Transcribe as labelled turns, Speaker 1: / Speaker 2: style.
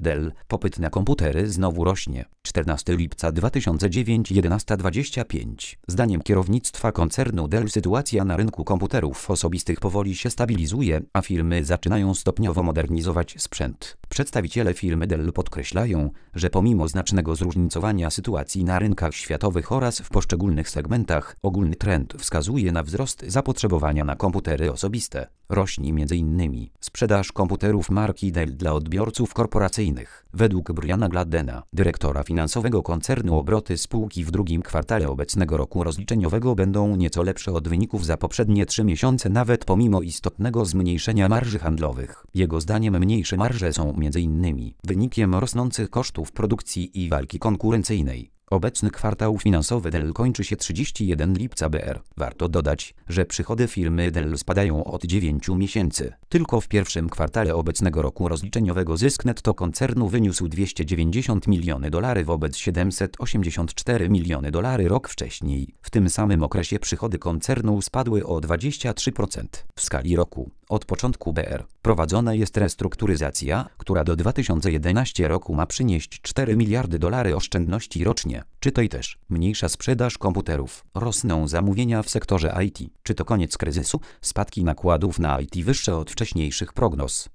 Speaker 1: Dell, popyt na komputery znowu rośnie. 14 lipca 2009, 11:25. Zdaniem kierownictwa koncernu Dell sytuacja na rynku komputerów osobistych powoli się stabilizuje, a firmy zaczynają stopniowo modernizować sprzęt. Przedstawiciele firmy Dell podkreślają, że pomimo znacznego zróżnicowania sytuacji na rynkach światowych oraz w poszczególnych segmentach, ogólny trend wskazuje na wzrost zapotrzebowania na komputery osobiste. Rośnie m.in. sprzedaż komputerów marki Dell dla odbiorców korporacyjnych. Według Briana Gladdena, dyrektora finansowego koncernu, obroty spółki w drugim kwartale obecnego roku rozliczeniowego będą nieco lepsze od wyników za poprzednie 3 miesiące, nawet pomimo istotnego zmniejszenia marży handlowych. Jego zdaniem mniejsze marże są m.in. wynikiem rosnących kosztów produkcji i walki konkurencyjnej. Obecny kwartał finansowy Dell kończy się 31 lipca br. Warto dodać, że przychody firmy Dell spadają od 9 miesięcy. Tylko w pierwszym kwartale obecnego roku rozliczeniowego zysk netto koncernu wyniósł $290 miliony wobec $784 miliony rok wcześniej. W tym samym okresie przychody koncernu spadły o 23%. W skali roku, od początku br. prowadzona jest restrukturyzacja, która do 2011 roku ma przynieść $4 miliardy oszczędności rocznie. Czytaj też: mniejsza sprzedaż komputerów, rosną zamówienia w sektorze IT. Czy to koniec kryzysu? Spadki nakładów na IT wyższe od wcześniejszych prognoz.